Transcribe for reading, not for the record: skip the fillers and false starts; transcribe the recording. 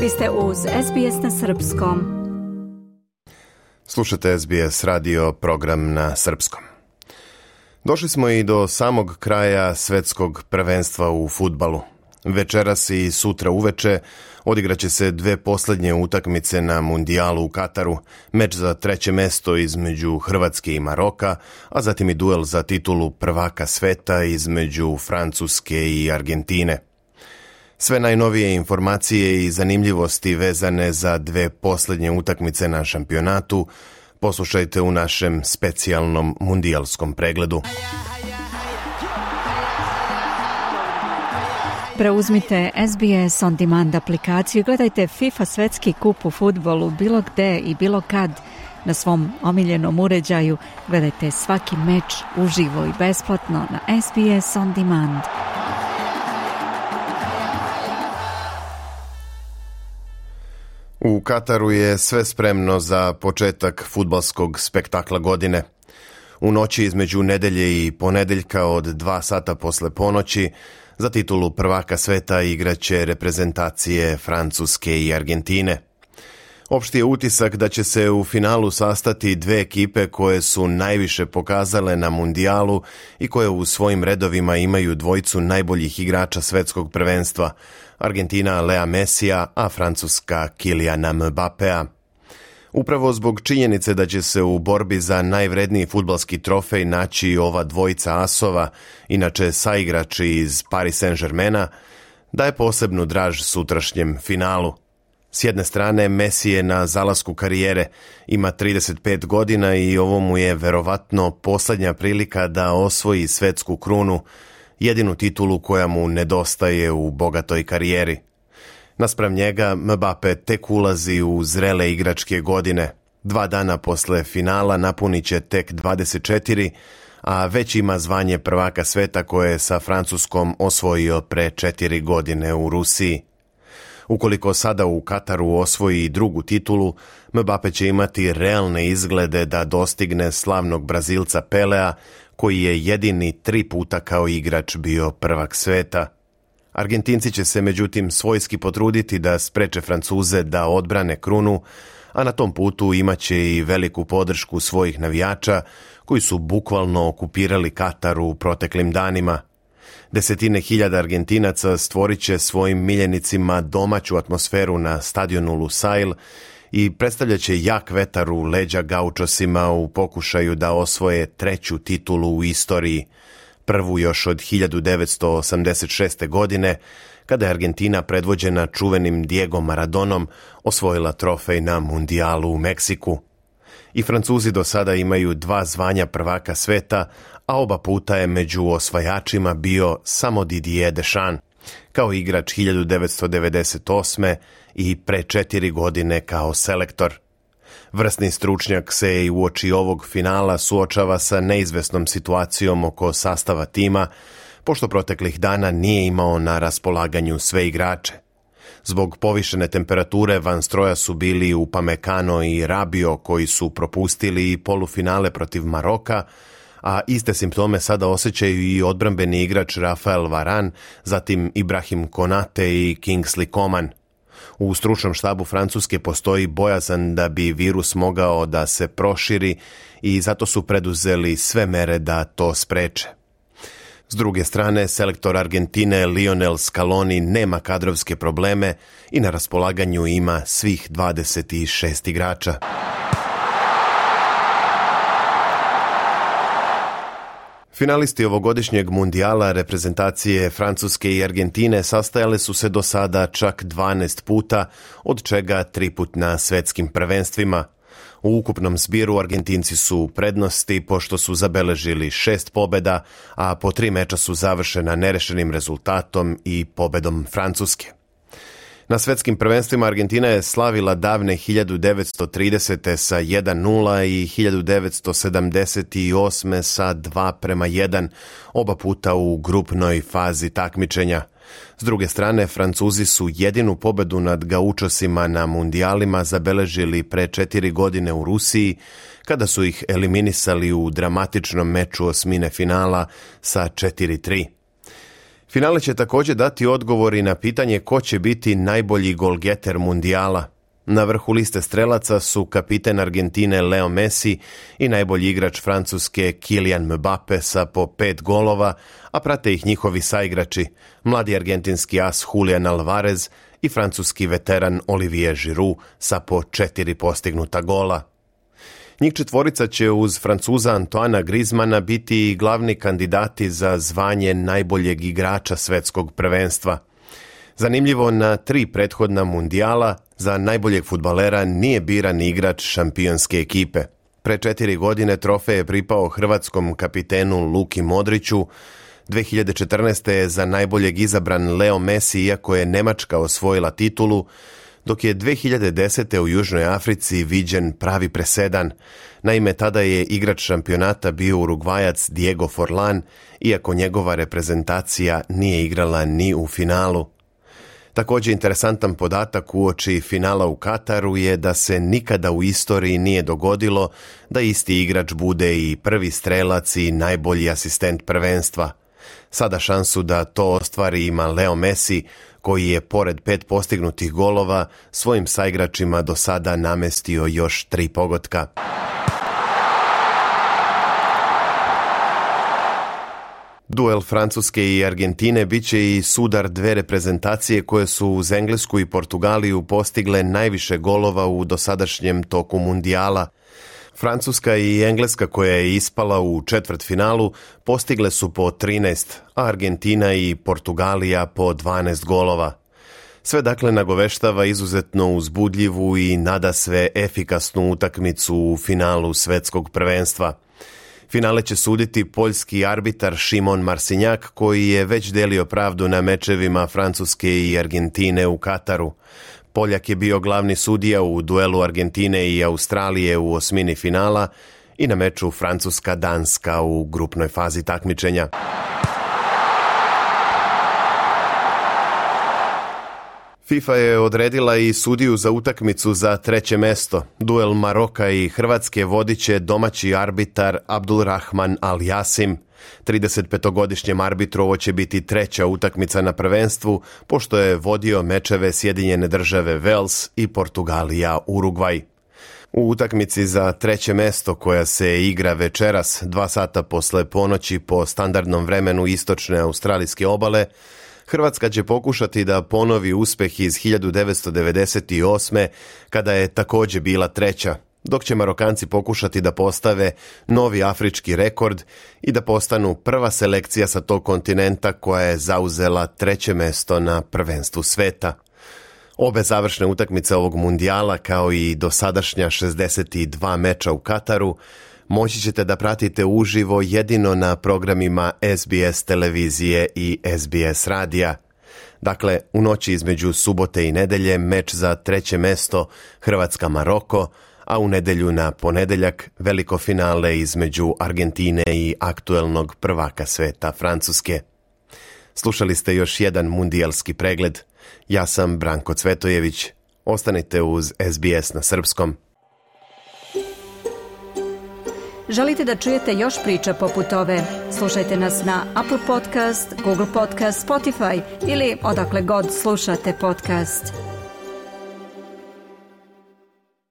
Vi ste uz SBS na srpskom. Slušate SBS radio, program na srpskom. Došli smo i do samog kraja svetskog prvenstva u fudbalu. Večeras i sutra uveče odigraće se dve posljednje utakmice na mundijalu u Kataru, meč za treće mesto između Hrvatske i Maroka, a zatim i duel za titulu prvaka sveta između Francuske i Argentine. Sve najnovije informacije i zanimljivosti vezane za dve posljednje utakmice na šampionatu poslušajte u našem specijalnom mundijalskom pregledu. Preuzmite SBS On Demand aplikaciju i gledajte FIFA svetski kup u fudbalu bilo gde i bilo kad na svom omiljenom uređaju. Gledajte svaki meč uživo i besplatno na SBS On Demand. U Kataru je sve spremno za početak fudbalskog spektakla godine. U noći između nedelje i ponedeljka od 2 sata posle ponoći za titulu prvaka sveta igraće reprezentacije Francuske i Argentine. Opšti je utisak da će se u finalu sastati dve ekipe koje su najviše pokazale na mundijalu i koje u svojim redovima imaju dvojicu najboljih igrača svetskog prvenstva, Argentina Lea Messija, a Francuska Kyliana Mbappéa. Upravo zbog činjenice da će se u borbi za najvredniji fudbalski trofej naći ova dvojica asova, inače saigrači iz Paris Saint-Germaina, daje posebnu draž sutrašnjem finalu. S jedne strane, Messi je na zalasku karijere, ima 35 godina i ovo mu je verovatno posljednja prilika da osvoji svetsku krunu, jedinu titulu koja mu nedostaje u bogatoj karijeri. Naspram njega, Mbappé tek ulazi u zrele igračke godine. 2 dana posle finala napunit će tek 24, a već ima zvanje prvaka sveta koje je sa Francuskom osvojio pre 4 godine u Rusiji. Ukoliko sada u Kataru osvoji drugu titulu, Mbappé će imati realne izglede da dostigne slavnog Brazilca Pelea, koji je jedini 3 puta kao igrač bio prvak sveta. Argentinci će se međutim svojski potruditi da spreče Francuze da odbrane krunu, a na tom putu imaće i veliku podršku svojih navijača koji su bukvalno okupirali Katar u proteklim danima. Desetine hiljada Argentinaca stvorit će svojim miljenicima domaću atmosferu na stadionu Lusail i predstavljat će jak vetar u leđa gaučosima u pokušaju da osvoje treću titulu u istoriji, prvu još od 1986. godine, kada je Argentina predvođena čuvenim Diego Maradonom osvojila trofej na mundijalu u Meksiku. I Francuzi do sada imaju 2 zvanja prvaka sveta, a oba puta je među osvajačima bio samo Didier Deschamps, kao igrač 1998. i pre 4 godine kao selektor. Vrsni stručnjak se i uoči ovog finala suočava sa neizvesnom situacijom oko sastava tima, pošto proteklih dana nije imao na raspolaganju sve igrače. Zbog povišene temperature van stroja su bili Upamecano i Rabiot koji su propustili polufinale protiv Maroka, a iste simptome sada osjećaju i odbrambeni igrač Rafael Varane, zatim Ibrahim Konate i Kingsley Coman. U stručnom štabu Francuske postoji bojazan da bi virus mogao da se proširi i zato su preduzeli sve mere da to spreče. S druge strane, selektor Argentine Lionel Scaloni nema kadrovske probleme i na raspolaganju ima svih 26 igrača. Finalisti ovogodišnjeg mundijala reprezentacije Francuske i Argentine sastajale su se do sada čak 12 puta, od čega 3 put na svetskim prvenstvima. U ukupnom zbiru Argentinci su u prednosti pošto su zabeležili 6 pobjeda, a po 3 meča su završena nerešenim rezultatom i pobedom Francuske. Na svetskim prvenstvima Argentina je slavila davne 1930. sa 1:0 i 1978. sa 2:1, oba puta u grupnoj fazi takmičenja. S druge strane, Francuzi su jedinu pobedu nad gaučosima na mundijalima zabeležili pre 4 godine u Rusiji, kada su ih eliminisali u dramatičnom meču osmine finala sa 4:3. Finale će također dati odgovori na pitanje ko će biti najbolji golgeter mundijala. Na vrhu liste strelaca su kapiten Argentine Leo Messi i najbolji igrač Francuske Kylian Mbappe sa po 5 golova, a prate ih njihovi saigrači, mladi argentinski as Julian Alvarez i francuski veteran Olivier Giroud sa po 4 postignuta gola. Njih četvorica će uz Francuza Antoana Griezmana biti glavni kandidati za zvanje najboljeg igrača svetskog prvenstva. Zanimljivo, na 3 prethodna mundijala za najboljeg fudbalera nije biran igrač šampionske ekipe. Pre 4 godine trofej je pripao hrvatskom kapitenu Luki Modriću, 2014. je za najboljeg izabran Leo Messi, iako je Nemačka osvojila titulu, dok je 2010. u Južnoj Africi viđen pravi presedan. Naime, tada je igrač šampionata bio Urugvajac Diego Forlan, iako njegova reprezentacija nije igrala ni u finalu. Također interesantan podatak uoči finala u Kataru je da se nikada u istoriji nije dogodilo da isti igrač bude i prvi strelac i najbolji asistent prvenstva. Sada šansu da to ostvari ima Leo Messi, koji je pored 5 postignutih golova svojim saigračima do sada namestio još 3 pogotka. Duel Francuske i Argentine bit će i sudar 2 reprezentacije koje su uz Englesku i Portugaliju postigle najviše golova u dosadašnjem toku mundijala. Francuska i Engleska, koja je ispala u četvrtfinalu, postigle su po 13, a Argentina i Portugalija po 12 golova. Sve dakle nagoveštava izuzetno uzbudljivu i nadasve efikasnu utakmicu u finalu svetskog prvenstva. Finale će suditi poljski arbitar Šimon Marsinjak, koji je već delio pravdu na mečevima Francuske i Argentine u Kataru. Poljak je bio glavni sudija u duelu Argentine i Australije u osmini finala i na meču Francuska-Danska u grupnoj fazi takmičenja. FIFA je odredila i sudiju za utakmicu za 3. mesto. Duel Maroka i Hrvatske vodit će domaći arbitar Abdulrahman Al-Jasim. 35-godišnjem arbitru ovo će biti 3. utakmica na prvenstvu, pošto je vodio mečeve Sjedinjene Države Wales i Portugalija Urugvaj. U utakmici za 3. mesto, koja se igra večeras 2 sata posle ponoći po standardnom vremenu istočne australijske obale, Hrvatska će pokušati da ponovi uspeh iz 1998. kada je također bila 3., dok će Marokanci pokušati da postave novi afrički rekord i da postanu prva selekcija sa tog kontinenta koja je zauzela 3. mesto na prvenstvu sveta. Obe završne utakmice ovog mundijala, kao i dosadašnja 62 meča u Kataru, moći ćete da pratite uživo jedino na programima SBS televizije i SBS radija. Dakle, u noći između subote i nedelje meč za 3. mesto Hrvatska-Maroko, a u nedjelju na ponedjeljak veliko finale između Argentine i aktuelnog prvaka sveta Francuske. Slušali ste još jedan mundijalski pregled. Ja sam Branko Cvetojević. Ostanite uz SBS na srpskom. Želite da čujete još priča poput ove? Slušajte nas na Apple Podcast, Google Podcast, Spotify ili odakle god slušate podcast.